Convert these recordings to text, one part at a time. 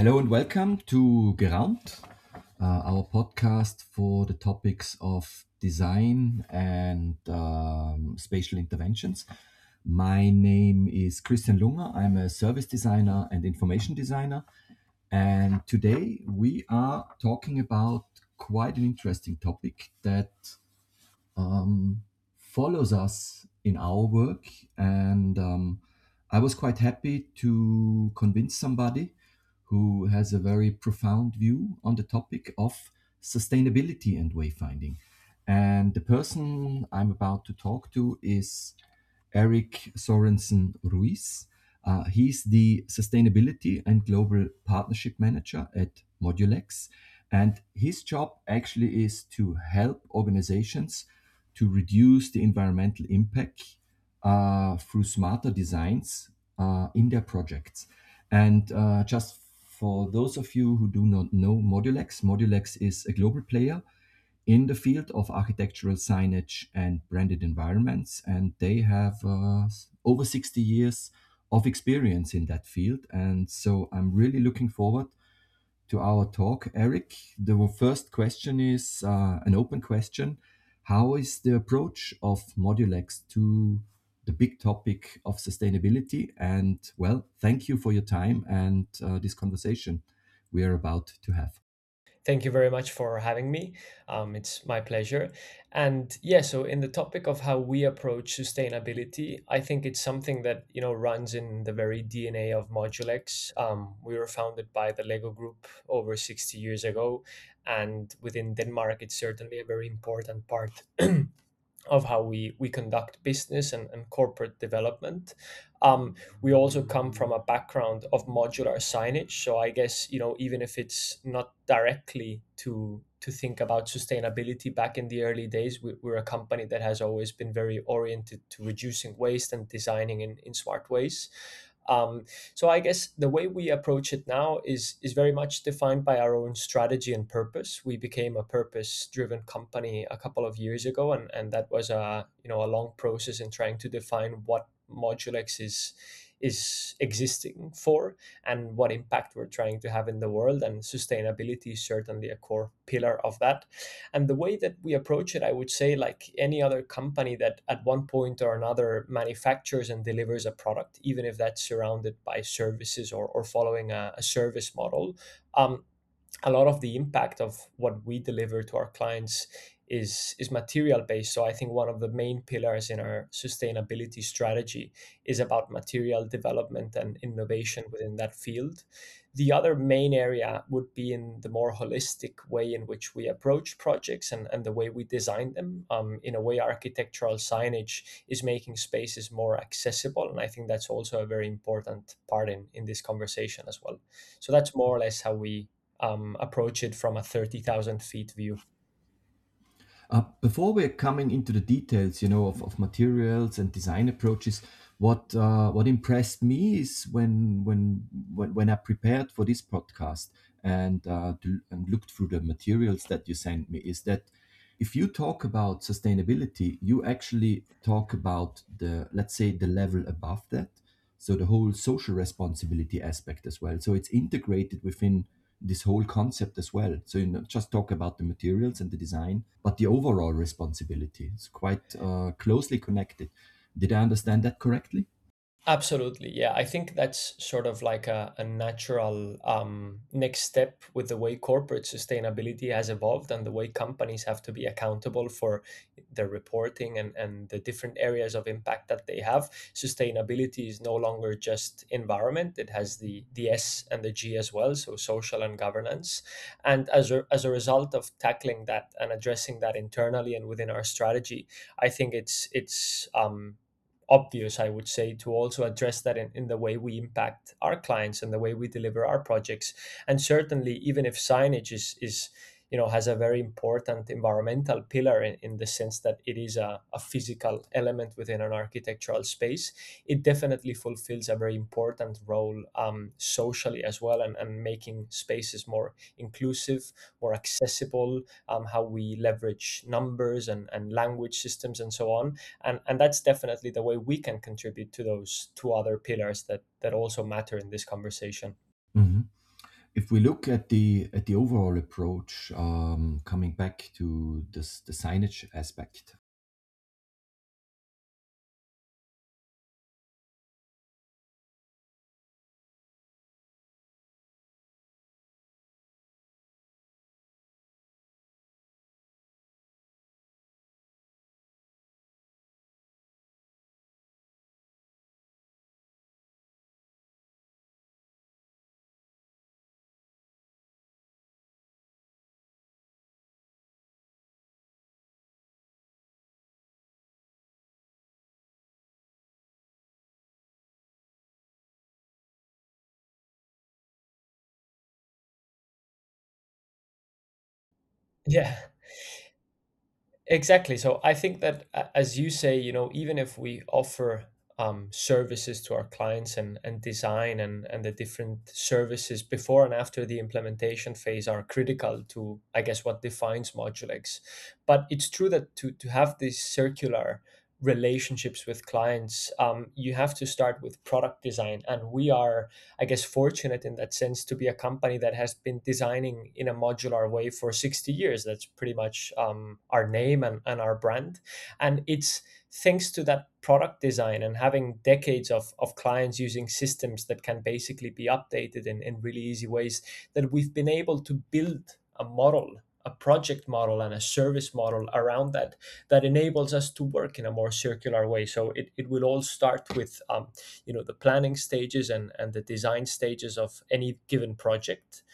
Hello and welcome to Geraumt, our podcast for the topics of design and spatial interventions. My name is Christian Lunger. I'm a service designer and information designer. And today we are talking about quite an interesting topic that follows us in our work. And I was quite happy to convince somebody who has a very profound view on the topic of sustainability and wayfinding. And the person I'm about to talk to is Eric Sorensen Ruiz. He's the Sustainability and Global Partnership Manager at Modulex. And his job actually is to help organizations to reduce the environmental impact through smarter designs in their projects. And just for those of you who do not know Modulex, Modulex is a global player in the field of architectural signage and branded environments, and they have over 60 years of experience in that field. And so I'm really looking forward to our talk. Eric, the first question is an open question. How is the approach of Modulex to the big topic of sustainability? And well, thank you for your time and this conversation we are about to have. Thank you very much for having me. It's my pleasure. And yeah, so in the topic of how we approach sustainability, I think it's something that runs in the very DNA of Modulex. We were founded by the Lego Group over 60 years ago, and within Denmark, it's certainly a very important part of how we conduct business and corporate development. We also come from a background of modular signage. So I guess, even if it's not directly to think about sustainability back in the early days, we're a company that has always been very oriented to reducing waste and designing in smart ways. So I guess the way we approach it now is very much defined by our own strategy and purpose. We became a purpose-driven company a couple of years ago, and that was a long process in trying to define what Modulex is existing for and what impact we're trying to have in the world. And sustainability is certainly a core pillar of that. And the way that we approach it, I would say, like any other company that at one point or another manufactures and delivers a product, even if that's surrounded by services or following a service model, a lot of the impact of what we deliver to our clients is material based. So I think one of the main pillars in our sustainability strategy is about material development and innovation within that field. The other main area would be in the more holistic way in which we approach projects and the way we design them. In a way, architectural signage is making spaces more accessible. And I think that's also a very important part in this conversation as well. So that's more or less how we approach it from a 30,000 feet view. Before we're coming into the details, of materials and design approaches, what impressed me is when I prepared for this podcast and looked through the materials that you sent me, is that if you talk about sustainability, you actually talk about the, let's say, the level above that, so the whole social responsibility aspect as well. So it's integrated within this whole concept as well. So you not just talk about the materials and the design, but the overall responsibility. It's quite closely connected. Did I understand that correctly? Absolutely. Yeah. I think that's sort of like a natural next step with the way corporate sustainability has evolved and the way companies have to be accountable for their reporting and the different areas of impact that they have. Sustainability is no longer just environment, it has the S and the G as well. So social and governance. And as a result of tackling that and addressing that internally and within our strategy, I think it's obvious, I would say, to also address that in the way we impact our clients and the way we deliver our projects. And certainly, even if signage is has a very important environmental pillar in the sense that it is a physical element within an architectural space, it definitely fulfills a very important role socially as well, and making spaces more inclusive, more accessible, how we leverage numbers and language systems and so on. And that's definitely the way we can contribute to those two other pillars that also matter in this conversation. Mhm. If we look at the overall approach, coming back to this, the signage aspect. Yeah. Exactly. So I think that, as you say, even if we offer services to our clients and design and the different services before and after the implementation phase are critical to, I guess, what defines Modulex. But it's true that to have these circular relationships with clients, you have to start with product design. And we are, I guess, fortunate in that sense to be a company that has been designing in a modular way for 60 years. That's pretty much our name and our brand. And it's thanks to that product design and having decades of clients using systems that can basically be updated in really easy ways that we've been able to build a model, a project model and a service model around that that enables us to work in a more circular way. So it will all start with the planning stages and the design stages of any given project.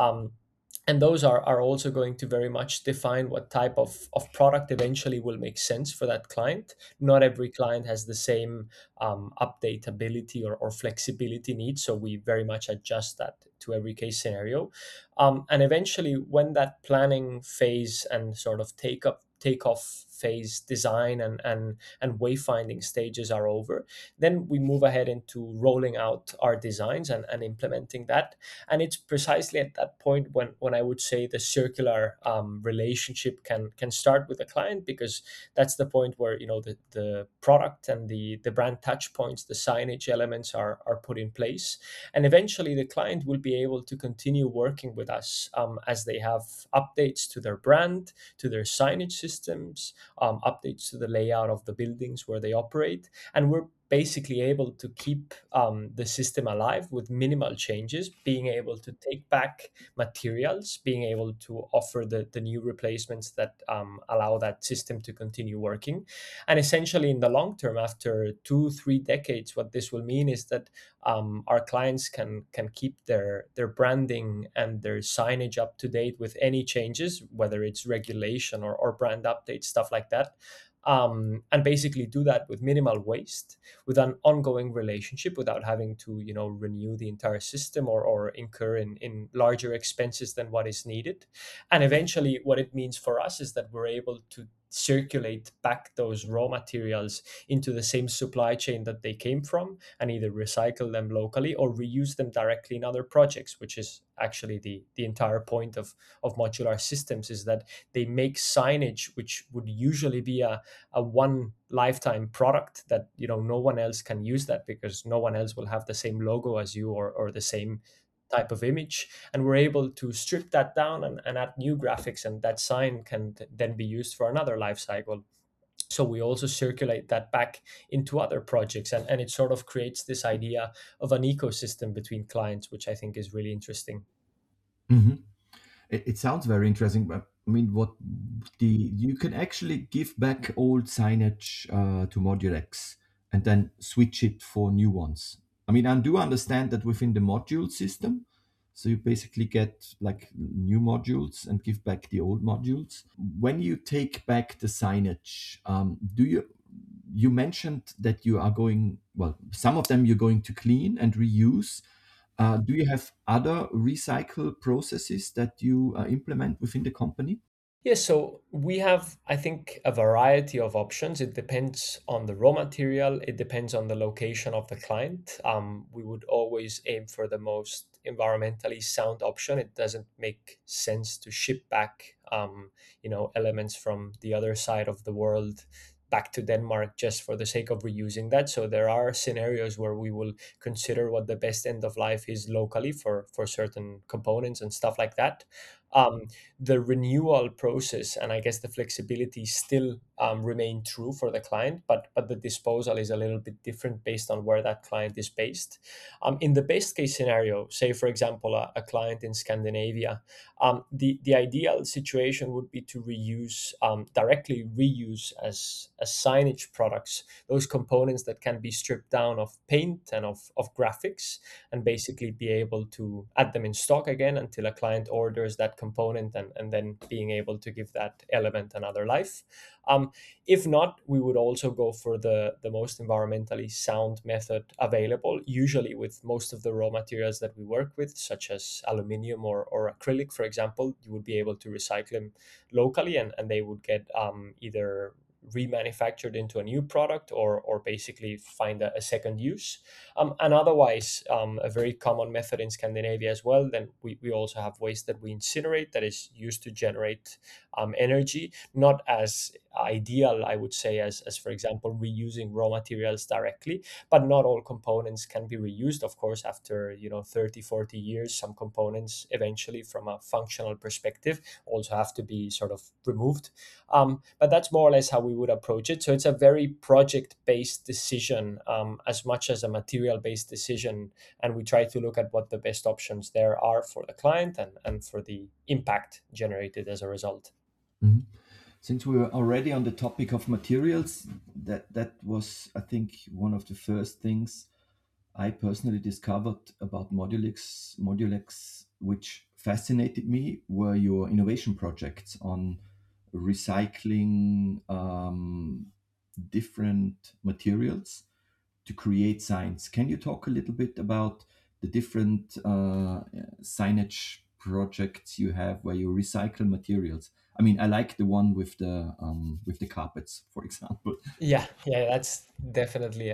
And those are also going to very much define what type of product eventually will make sense for that client. Not every client has the same updatability or flexibility needs, so we very much adjust that to every case scenario. And eventually, when that planning phase and sort of takeoff phase design and wayfinding stages are over, then we move ahead into rolling out our designs and implementing that. And it's precisely at that point when I would say the circular relationship can start with the client, because that's the point where the product and the brand touch points, the signage elements are put in place. And eventually the client will be able to continue working with us as they have updates to their brand, to their signage systems, updates to the layout of the buildings where they operate. And we're basically able to keep the system alive with minimal changes, being able to take back materials, being able to offer the new replacements that allow that system to continue working. And essentially, in the long term, after 2 3 decades, what this will mean is that our clients can keep their branding and their signage up to date with any changes, whether it's regulation or brand updates, stuff like that. And basically do that with minimal waste, with an ongoing relationship, without having to renew the entire system or incur in larger expenses than what is needed. And eventually what it means for us is that we're able to circulate back those raw materials into the same supply chain that they came from, and either recycle them locally or reuse them directly in other projects, which is actually the entire point of modular systems, is that they make signage which would usually be a one lifetime product, that no one else can use that because no one else will have the same logo as you, or the same type of image. And we're able to strip that down and add new graphics, and that sign can then be used for another life cycle. So we also circulate that back into other projects, and it sort of creates this idea of an ecosystem between clients, which I think is really interesting. Mhm. It sounds very interesting, but I mean, what the you can actually give back old signage to Modulex and then switch it for new ones. I mean, I do understand that within the module system, so you basically get like new modules and give back the old modules. When you take back the signage, do you mentioned that you are going, well, some of them you're going to clean and reuse. Do you have other recycle processes that you implement within the company? Yes, so we have, I think, a variety of options. It depends on the raw material, it depends on the location of the client. We would always aim for the most environmentally sound option. It doesn't make sense to ship back, elements from the other side of the world back to Denmark just for the sake of reusing that. So there are scenarios where we will consider what the best end of life is locally for certain components and stuff like that. Um, the renewal process and I guess the flexibility still remain true for the client, but the disposal is a little bit different based on where that client is based. In the best case scenario, say for example a client in Scandinavia, the ideal situation would be to reuse, directly reuse as signage products, those components that can be stripped down of paint and of graphics, and basically be able to add them in stock again until a client orders that component, and then being able to give that element another life. Um, if not, we would also go for the most environmentally sound method available, usually with most of the raw materials that we work with, such as aluminium or acrylic, for example. You would be able to recycle them locally, and they would get either remanufactured into a new product or basically find a second use. And otherwise, a very common method in Scandinavia as well, then we also have waste that we incinerate that is used to generate energy, not as ideal, I would say, as for example, reusing raw materials directly, but not all components can be reused. Of course, after 30, 40 years, some components eventually from a functional perspective also have to be sort of removed. But that's more or less how we would approach it. So it's a very project based decision, as much as a material based decision. And we try to look at what the best options there are for the client and for the impact generated as a result. Mhm. Since we were already on the topic of materials, that was, I think, one of the first things I personally discovered about Modulex, which fascinated me, were your innovation projects on recycling different materials to create signs. Can you talk a little bit about the different signage projects you have where you recycle materials? I mean, I like the one with the carpets, for example. Yeah, yeah, that's definitely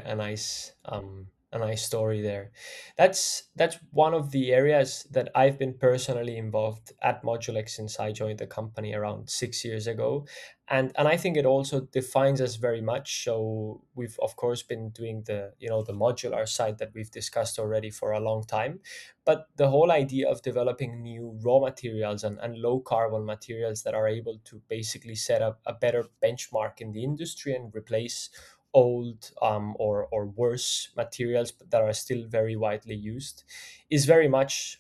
a nice story there. That's one of the areas that I've been personally involved at Modulex since I joined the company around 6 years ago, and I think it also defines us very much. So we've of course been doing the modular side that we've discussed already for a long time, but the whole idea of developing new raw materials and low carbon materials that are able to basically set up a better benchmark in the industry and replace old, or worse materials but that are still very widely used is very much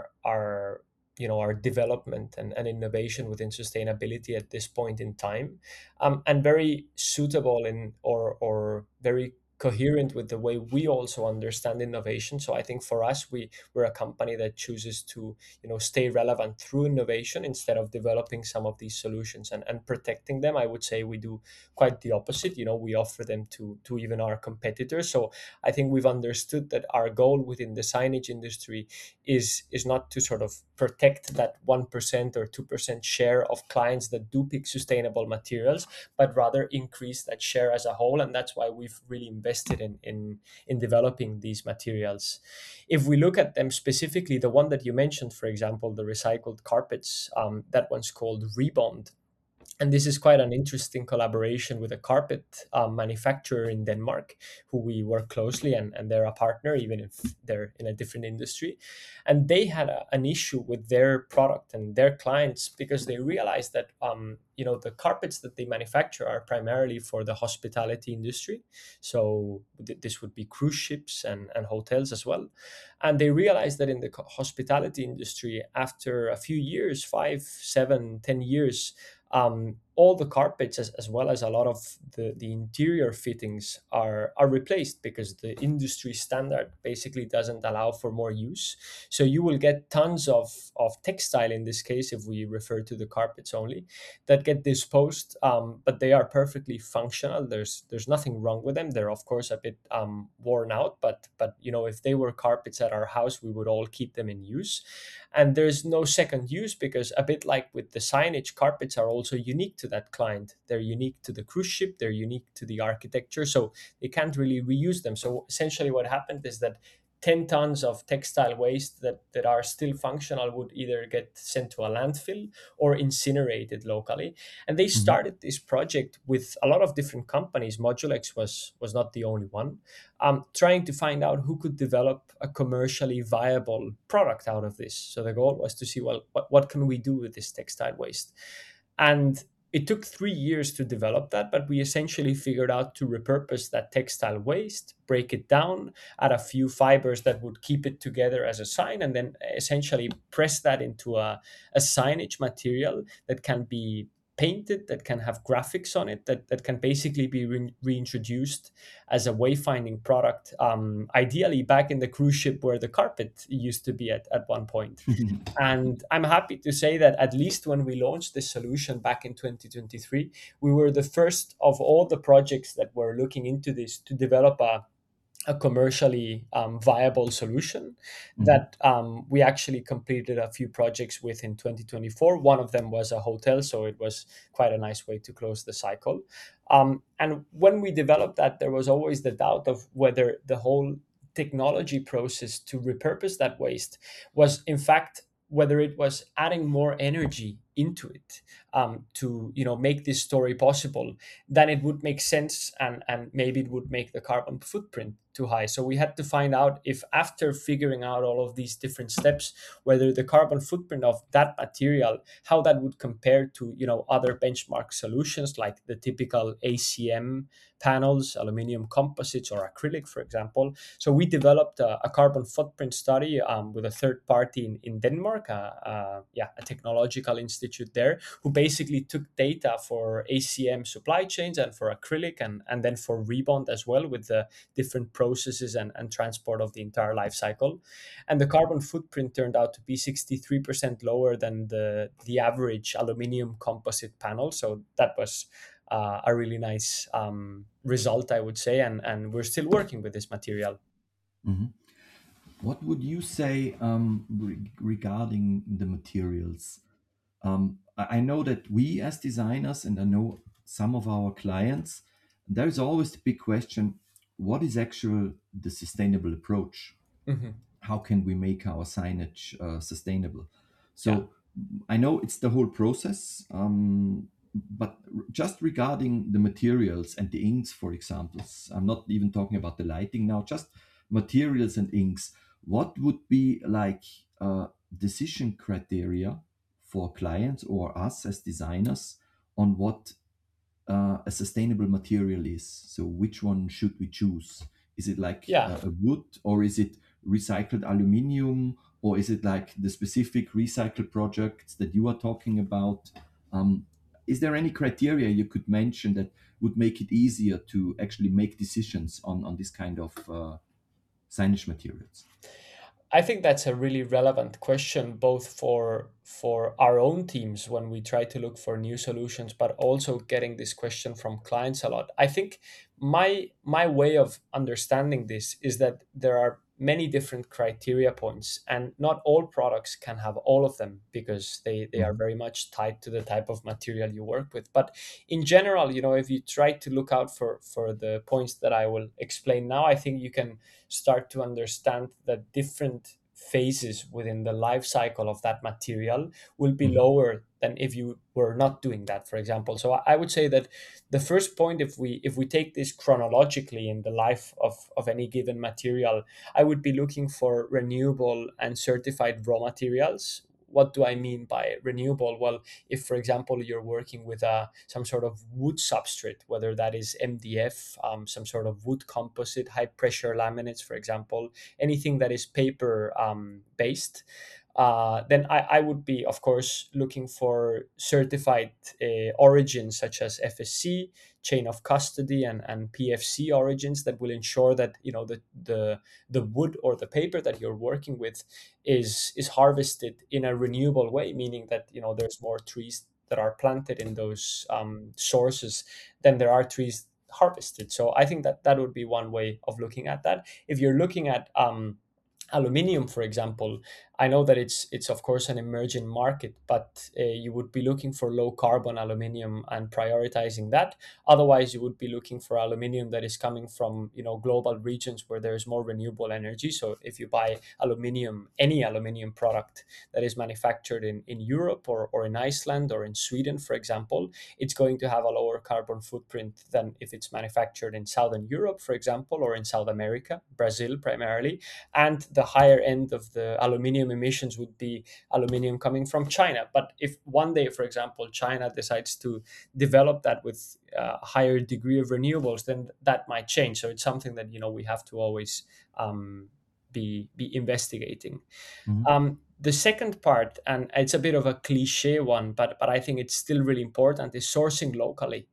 our development and innovation within sustainability at this point in time, and very suitable in or very coherent with the way we also understand innovation. So I think for us, we're a company that chooses to stay relevant through innovation instead of developing some of these solutions and protecting them. I would say we do quite the opposite. We offer them to even our competitors. So I think we've understood that our goal within the signage industry is not to sort of protect that 1% or 2% share of clients that do pick sustainable materials, but rather increase that share as a whole. And that's why we've really invested in developing these materials. If we look at them specifically, the one that you mentioned, for example, the recycled carpets, that one's called Rebond. And this is quite an interesting collaboration with a carpet manufacturer in Denmark, who we work closely, and they're a partner, even if they're in a different industry. And they had an issue with their product and their clients because they realized that the carpets that they manufacture are primarily for the hospitality industry. So this would be cruise ships and hotels as well. And they realized that in the hospitality industry, after a few years, 5, 7, 10 years, all the carpets as well as a lot of the interior fittings are replaced because the industry standard basically doesn't allow for more use. So you will get tons of textile, in this case if we refer to the carpets only, that get disposed, but they are perfectly functional. There's nothing wrong with them. They're of course a bit worn out, but if they were carpets at our house, we would all keep them in use. And there's no second use because, a bit like with the signage, carpets are also unique to that client. They're unique to the cruise ship, they're unique to the architecture, so they can't really reuse them. So essentially what happened is that 10 tons of textile waste that are still functional would either get sent to a landfill or incinerated locally. And they Mhm. started this project with a lot of different companies. Modulex was not the only one, trying to find out who could develop a commercially viable product out of this. So the goal was to see, well, what can we do with this textile waste? And it took 3 years to develop that, but we essentially figured out to repurpose that textile waste, break it down, add a few fibers that would keep it together as a sign, and then essentially press that into a signage material that can be painted, that can have graphics on it, that can basically be reintroduced as a wayfinding product, ideally back in the cruise ship where the carpet used to be at one point. And I'm happy to say that at least when we launched this solution back in 2023, we were the first of all the projects that were looking into this to develop a commercially viable solution Mhm. that we actually completed a few projects with in 2024. One of them was a hotel, so it was quite a nice way to close the cycle. And when we developed that, there was always the doubt of whether the whole technology process to repurpose that waste was, in fact, whether it was adding more energy into it to make this story possible, then it would make sense, and maybe it would make the carbon footprint too high. So we had to find out if, after figuring out all of these different steps, whether the carbon footprint of that material, how that would compare to other benchmark solutions like the typical ACM panels, aluminum composites, or acrylic, for example. So we developed a carbon footprint study with a third party in Denmark, a technological institute there, who basically took data for ACM supply chains and for acrylic, and then for Rebond as well, with the different processes and transport of the entire life cycle. And the carbon footprint turned out to be 63% lower than the average aluminium composite panel. So that was a really nice result, I would say. And we're still working with this material. Mhm. What would you say regarding the materials? I know that we as designers, and I know some of our clients, there is always the big question: what is actual the sustainable approach? Mhm. How can we make our signage sustainable? Yeah. So I know it's the whole process, but just regarding the materials and the inks, for example, I'm not even talking about the lighting now, just materials and inks. What would be like decision criteria for clients or us as designers on what a sustainable material is? So which one should we choose? Is it like Yeah. a wood, or is it recycled aluminium, or is it like the specific recycle projects that you are talking about? Um, is there any criteria you could mention that would make it easier to actually make decisions on this kind of signage materials? I think that's a really relevant question, both for our own teams when we try to look for new solutions, but also getting this question from clients a lot. I think my way of understanding this is that there are many different criteria points, and not all products can have all of them because they are Mhm. very much tied to the type of material you work with. But in general, if you try to look out for the points that I will explain now, I think you can start to understand that different phases within the life cycle of that material will be Mhm. lower than if you were not doing that, for example. So I would say that the first point, if we take this chronologically in the life of any given material, I would be looking for renewable and certified raw materials. What do I mean by renewable? Well, if, for example, you're working with some sort of wood substrate, whether that is MDF, some sort of wood composite, high pressure laminates, for example, anything that is paper based, then I would be, of course, looking for certified origins such as FSC, chain of custody, and PFC origins that will ensure that the wood or the paper that you're working with is harvested in a renewable way, meaning that there's more trees that are planted in those sources than there are trees harvested. So I think that that would be one way of looking at that. If you're looking at aluminium, for example, I know that it's of course an emerging market, but you would be looking for low carbon aluminium and prioritizing that. Otherwise, you would be looking for aluminium that is coming from, global regions where there is more renewable energy. So if you buy aluminium, any aluminium product that is manufactured in Europe or in Iceland or in Sweden, for example, it's going to have a lower carbon footprint than if it's manufactured in Southern Europe, for example, or in South America, Brazil primarily. And the higher end of the aluminium emissions would be aluminium coming from China. But if one day, for example, China decides to develop that with a higher degree of renewables, then that might change. So it's something that we have to always be investigating. Mhm. The second part, and it's a bit of a cliche one, but I think it's still really important, is sourcing locally.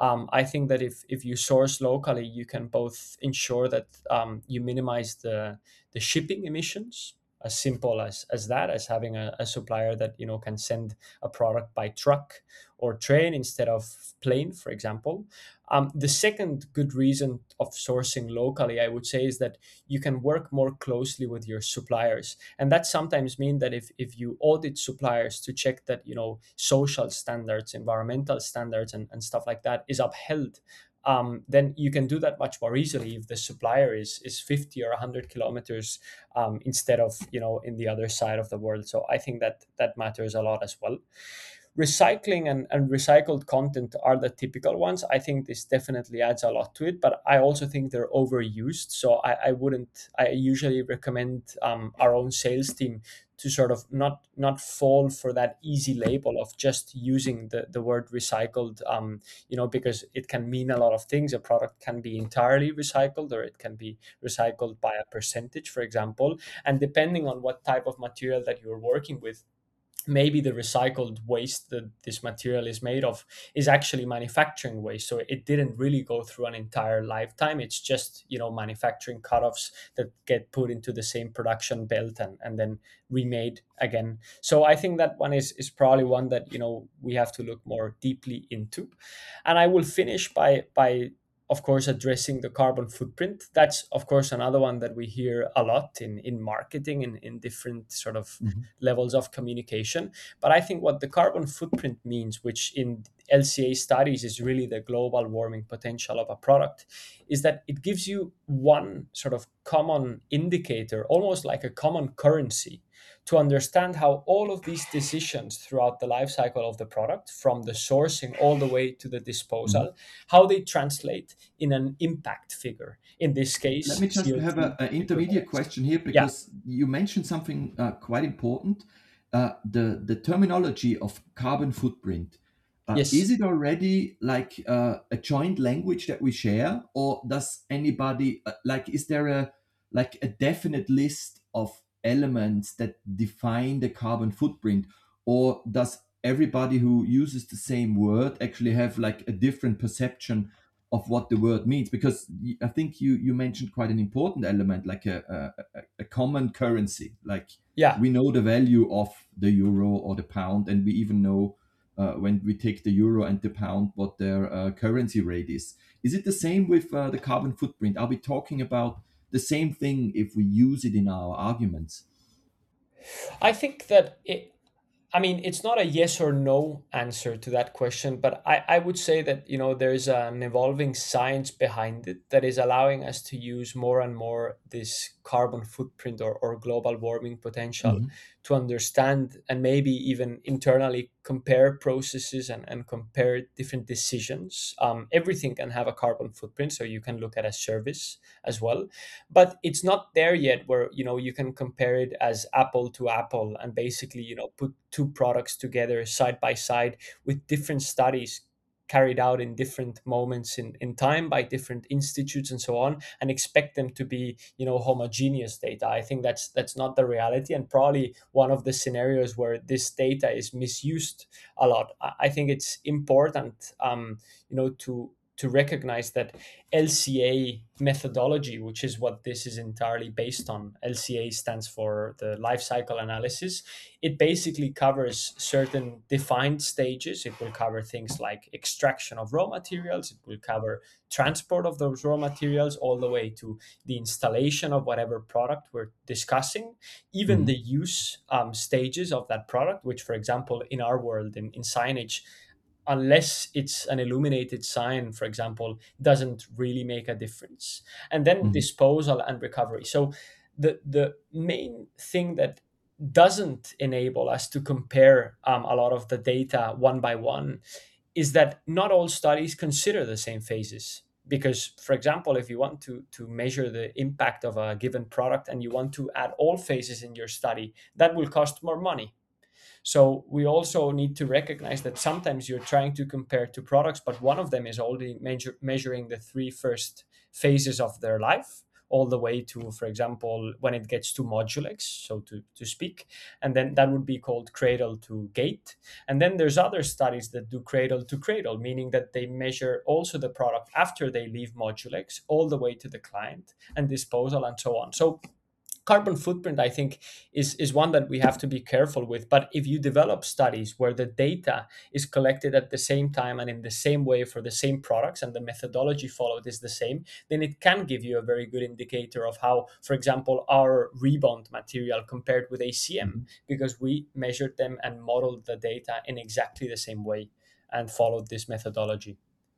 I think that if you source locally, you can both ensure that you minimize the shipping emissions, as simple as that, as having a supplier that can send a product by truck or train instead of plane, for example. The second good reason of sourcing locally, I would say, is that you can work more closely with your suppliers, and that sometimes means that if you audit suppliers to check that social standards, environmental standards, and stuff like that is upheld, then you can do that much more easily if the supplier is 50 or 100 kilometers instead of in the other side of the world. So I think that that matters a lot as well. Recycling and recycled content are the typical ones. I think this definitely adds a lot to it, but I also think they're overused. So I wouldn't. I usually recommend our own sales team to sort of not fall for that easy label of just using the word recycled, because it can mean a lot of things. A product can be entirely recycled, or it can be recycled by a percentage, for example. And depending on what type of material that you're working with, maybe the recycled waste that this material is made of is actually manufacturing waste, so it didn't really go through an entire lifetime. It's just manufacturing cutoffs that get put into the same production belt and then remade again. So I think that one is probably one that we have to look more deeply into. And I will finish by of course addressing the carbon footprint. That's of course another one that we hear a lot in marketing, in different sort of Mhm. levels of communication. But I think what the carbon footprint means, which in LCA studies is really the global warming potential of a product, is that it gives you one sort of common indicator, almost like a common currency, to understand how all of these decisions throughout the life cycle of the product, from the sourcing all the way to the Mhm. disposal, how they translate in an impact figure. In this Let case, me just have CO2 an intermediate equivalents. question here Yeah. because you mentioned something quite important. The terminology of carbon footprint. Is Yes. it already like a joint language that we share, or does anybody like? Is there a like a definite list of elements that define the carbon footprint, or does everybody who uses the same word actually have like a different perception of what the word means? Because I think you mentioned quite an important element, like a common currency. Like Yeah. we know the value of the euro or the pound, and we even know when we take the euro and the pound what their currency rate is. Is it the same with the carbon footprint? Are we talking about the same thing if we use it in our arguments? I think that I mean, it's not a yes or no answer to that question, but I would say that, there's an evolving science behind it that is allowing us to use more and more this carbon footprint or global warming potential Mhm. to understand and maybe even internally compare processes and compare different decisions. Everything can have a carbon footprint, so you can look at a service as well, but it's not there yet where you can compare it as apple to apple and basically put two products together side by side with different studies carried out in different moments in time by different institutes and so on, and expect them to be homogeneous data. I think that's not the reality, and probably one of the scenarios where this data is misused a lot. I think it's important to to recognize that LCA methodology, which is what this is entirely based on, LCA stands for the life cycle analysis. It basically covers certain defined stages. It will cover things like extraction of raw materials, it will cover transport of those raw materials, all the way to the installation of whatever product we're discussing, even Mhm. the use stages of that product, which, for example, in our world, in signage, unless it's an illuminated sign, for example, doesn't really make a difference. And then Mhm. disposal and recovery. So the main thing that doesn't enable us to compare a lot of the data one by one is that not all studies consider the same phases. Because, for example, if you want to measure the impact of a given product and you want to add all phases in your study, that will cost more money. So we also need to recognize that sometimes you're trying to compare two products, but one of them is only measuring the three first phases of their life, all the way to, for example, when it gets to modulex, so to speak. And then that would be called cradle to gate. And then there's other studies that do cradle to cradle, meaning that they measure also the product after they leave modulex, all the way to the client and disposal and so on. So carbon footprint, I think, is one that we have to be careful with. But if you develop studies where the data is collected at the same time and in the same way for the same products, and the methodology followed is the same, then it can give you a very good indicator of how, for example, our rebound material compared with ACM, Mhm. because we measured them and modeled the data in exactly the same way and followed this methodology.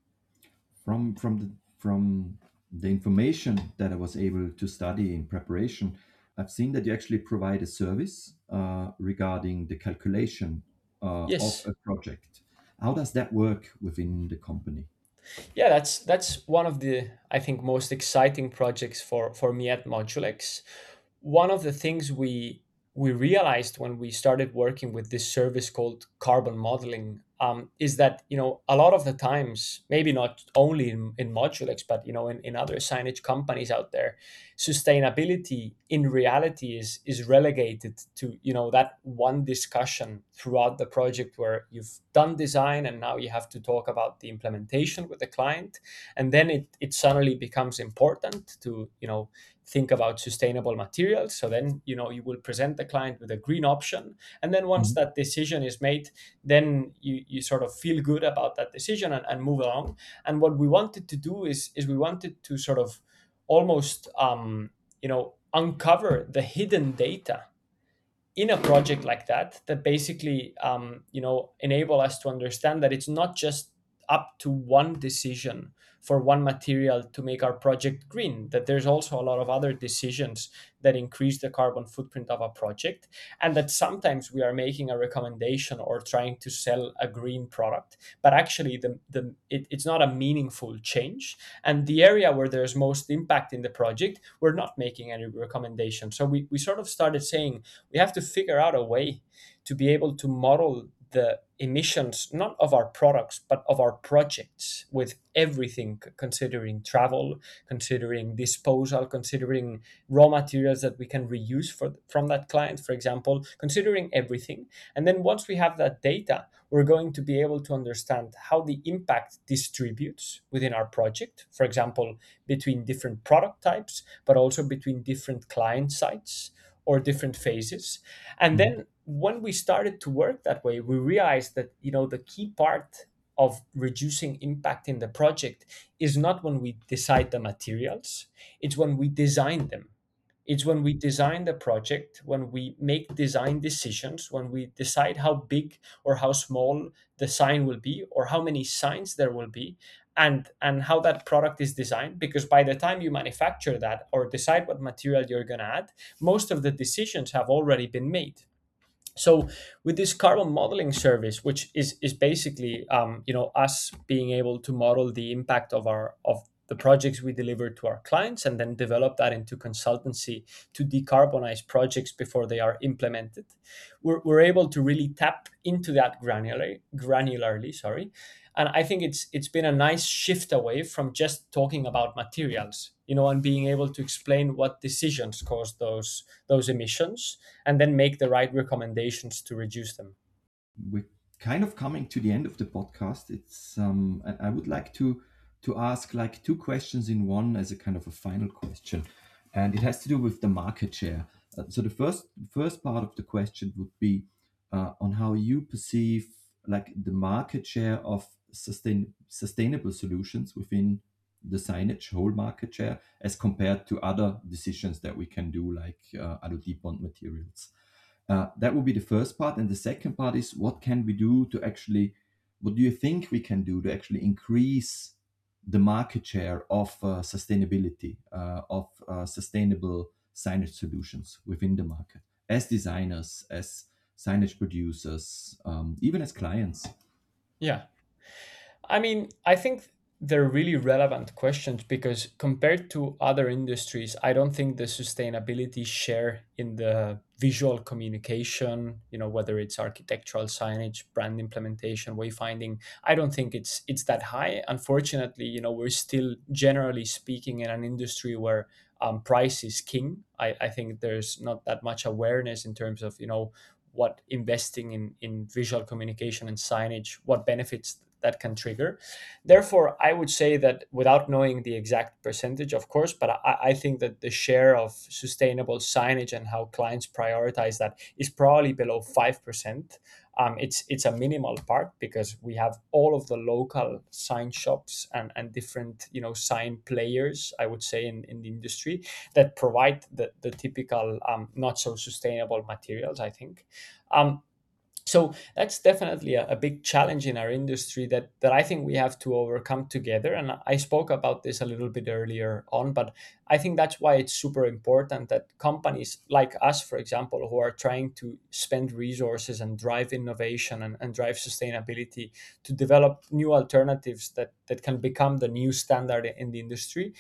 From the information that I was able to study in preparation, I've seen that you actually provide a service regarding the calculation of Yes. a project. How does that work within the company? Yeah, that's one of the, I think, most exciting projects for me at Modulex. One of the things we realized when we started working with this service called carbon modeling, is that, a lot of the times, maybe not only in Modulex, but in other signage companies out there, sustainability in reality is relegated to, that one discussion throughout the project where you've done design and now you have to talk about the implementation with the client. And then it suddenly becomes important to, think about sustainable materials. So then, you will present the client with a green option. And then once Mhm. that decision is made, then you sort of feel good about that decision and move along. And what we wanted to do is we wanted to sort of almost, uncover the hidden data in a project like that basically, enable us to understand that it's not just up to one decision for one material to make our project green, that there's also a lot of other decisions that increase the carbon footprint of a project, and that sometimes we are making a recommendation or trying to sell a green product, but actually it's not a meaningful change. And the area where there's most impact in the project, we're not making any recommendation. So we sort of started saying we have to figure out a way to be able to model the emissions not of our products but of our projects, with everything, considering travel, considering disposal, considering raw materials that we can reuse from that client, for example, considering everything. And then once we have that data, we're going to be able to understand how the impact distributes within our project, for example, between different product types, but also between different client sites or different phases. And Mhm. then when we started to work that way, we realized that, the key part of reducing impact in the project is not when we decide the materials, it's when we design them. It's when we design the project, when we make design decisions, when we decide how big or how small the sign will be, or how many signs there will be, and how that product is designed. Because by the time you manufacture that or decide what material you're going to add, most of the decisions have already been made. So with this carbon modeling service, which is basically, us being able to model the impact of the projects we deliver to our clients, and then develop that into consultancy to decarbonize projects before they are implemented, we're able to really tap into that granularly, sorry. And I think it's been a nice shift away from just talking about materials, and being able to explain what decisions cause those emissions, and then make the right recommendations to reduce them. We're kind of coming to the end of the podcast. I would like to to ask like two questions in one as a kind of a final question, and it has to do with the market share. So the first part of the question would be on how you perceive like the market share of sustainable solutions within the signage whole market share as compared to other decisions that we can do, like other deep bond materials. That would be the first part. And the second part is what can we do to actually, what do you think we can do to actually increase the market share of sustainability, of sustainable signage solutions within the market as designers, as signage producers, even as clients? Yeah. I mean, I think they're really relevant questions because compared to other industries, I don't think the sustainability share in the visual communication, whether it's architectural signage, brand implementation, wayfinding, I don't think it's that high. Unfortunately, we're still generally speaking in an industry where price is king. I think there's not that much awareness in terms of, what investing in visual communication and signage, what benefits that can trigger. Therefore, I would say that without knowing the exact percentage, of course, but I think that the share of sustainable signage and how clients prioritize that is probably below 5%. It's a minimal part because we have all of the local sign shops and different sign players, I would say, in the industry that provide the typical not so sustainable materials, I think. Um, so that's definitely a big challenge in our industry that I think we have to overcome together. And I spoke about this a little bit earlier on, but I think that's why it's super important that companies like us, for example, who are trying to spend resources and drive innovation and drive sustainability to develop new alternatives that can become the new standard in the industry.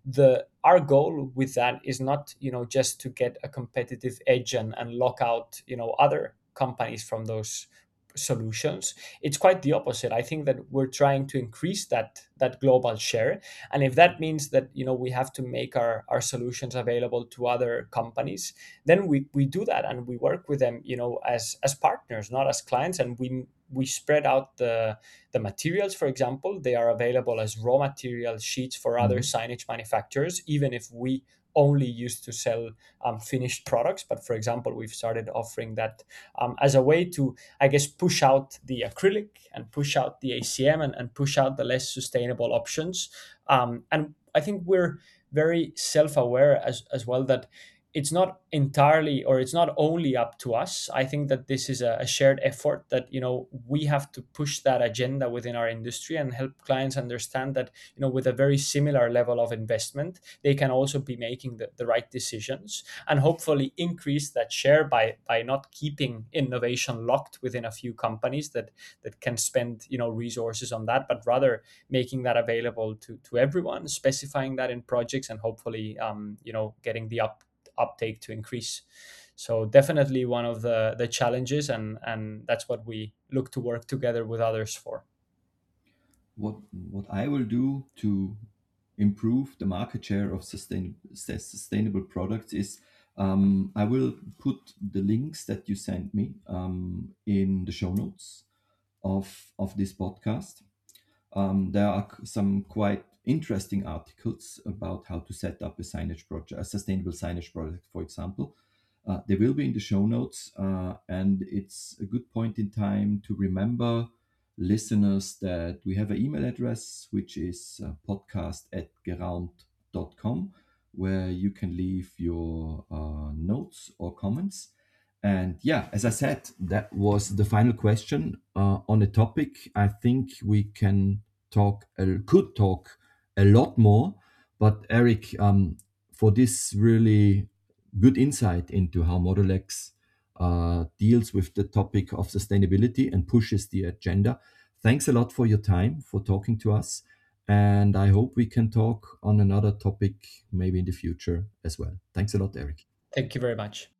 Our goal with that is not, just to get a competitive edge and lock out, other companies from those solutions. It's quite the opposite. I think that we're trying to increase that global share, and if that means that we have to make our solutions available to other companies, then we do that and we work with them as partners, not as clients, and we spread out the materials. For example, they are available as raw material sheets for other Mhm. signage manufacturers, even if we only used to sell finished products. But for example, we've started offering that as a way to, I guess, push out the acrylic and push out the ACM and push out the less sustainable options. And I think we're very self-aware as well that it's not entirely, or it's not only up to us. I think that this is a shared effort that we have to push that agenda within our industry and help clients understand that with a very similar level of investment, they can also be making the right decisions, and hopefully increase that share by not keeping innovation locked within a few companies that can spend resources on that, but rather making that available to everyone, specifying that in projects, and hopefully getting the uptake to increase. So definitely one of the challenges, and that's what we look to work together with others for. What I will do to improve the market share of sustainable products is I will put the links that you sent me in the show notes of this podcast. There are some quite interesting articles about how to set up a signage project, a sustainable signage project, for example. They will be in the show notes, and it's a good point in time to remember listeners that we have an email address, which is podcast@geraunt.com, where you can leave your notes or comments. And yeah, as I said, that was the final question on the topic. I think we could talk a lot more, but Eric, for this really good insight into how Modulex deals with the topic of sustainability and pushes the agenda. Thanks a lot for your time, for talking to us. And I hope we can talk on another topic maybe in the future as well. Thanks a lot, Eric. Thank you very much.